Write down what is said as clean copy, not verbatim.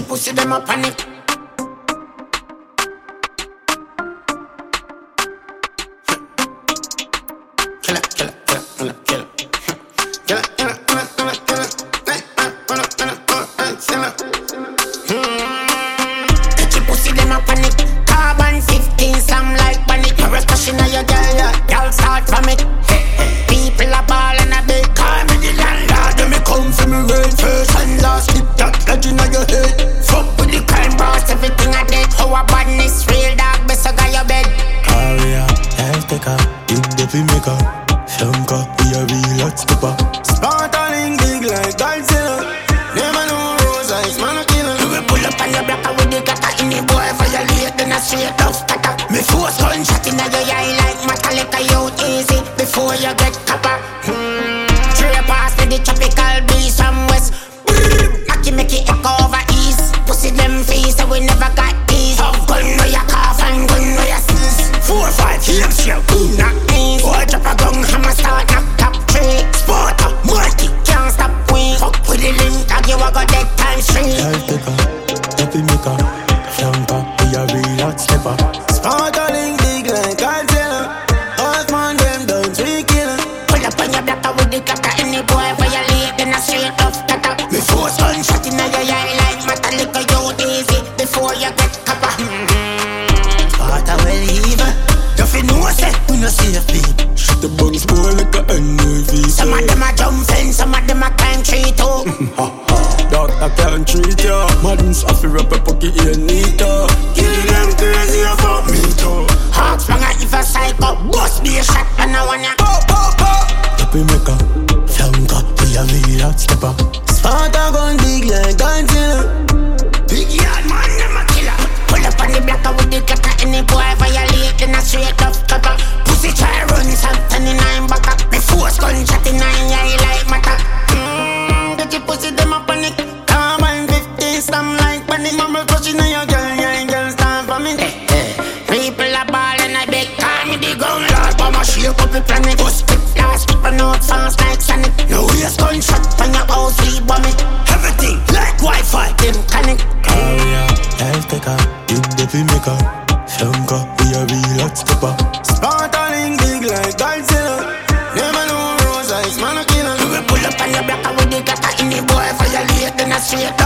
pussy them a panic. Killer, killer, killer, killer, killer. Killer, killer, killer, killer, killer. Get your pussy them a panic. Carbon 15, some like panic. You're a crush inna your girl, yeah. Girl start from it. People a ball and a big car. Me the landlord, them me come from me rain. First and last, slip that legend on your head. Fuck with the crime boss, everything I did. How a badness, real dog, best I got your bed. Aria, health taker, big baby maker. Shanka, we a real hot skipper. Spartaling big like Godzilla. Never know rose eyes, man a killer. You will pull up on your blocker with the gutter in the boy violate, then I straight up scatter. Me force gunshot inna your eye like Metallica, you easy before you get copper. Straight past with the tropical breeze from west. Knocky make it echo over east. Pussy them face so we never got these. Tough gun where you cough and gun where you sneeze. 4 or 5 years, yeah, knock knees. Boy drop a gun, hammer start knock top 3. Sparta, multi, can't stop we. Fuck with the link, dog you a go dead times 3. Health taker, baby maker. Shanka, we a real hot skipper. Spartaling big like Godzilla. Horseman them down 3 killer. Pull up on your blocker with the cutter in the boy violate, then I straight up scatter. Me force gunshot inna your eye like Metallica, you easy before you get copper. Sparta well even. You fi know say we no safe people. Shut the bugs boy like a NUV. Some of them a jump fence, some of them a climb tree too. Doctor can't treat ya. Madness off your rubber pocket in neater. Kill them crazy about me too. Hawks bang a if a psycho, bust be a shot and I wanna. Baby maker, Shanka, we a real hot skipper. Sparta gun big like Godzilla. Big yard man, them a killer. Pull up on the blocker with the cutter in the boy violate, then I straight up copper. Pussy try run some 29 back up. Me force gunshot in 9 eye like matter. Get your pussy them a panic. Carbon 15, some like panic. Mama touching on your girl, yeah, girl stand for me. People a ball and I beg call me the gun lord. Mama shake up the planet. Bust quick flash, people out fast like Sonic. No waste gunshot on your house, we bomb it. Everything like Wi-Fi, them connect. Aria, health taker, big baby maker. Shanka, we a real hot skipper. Spartaling big like Godzilla. Never know rose eyes, man a killer. You will pull up on your blocker with the gutter in the boy violate, then I straight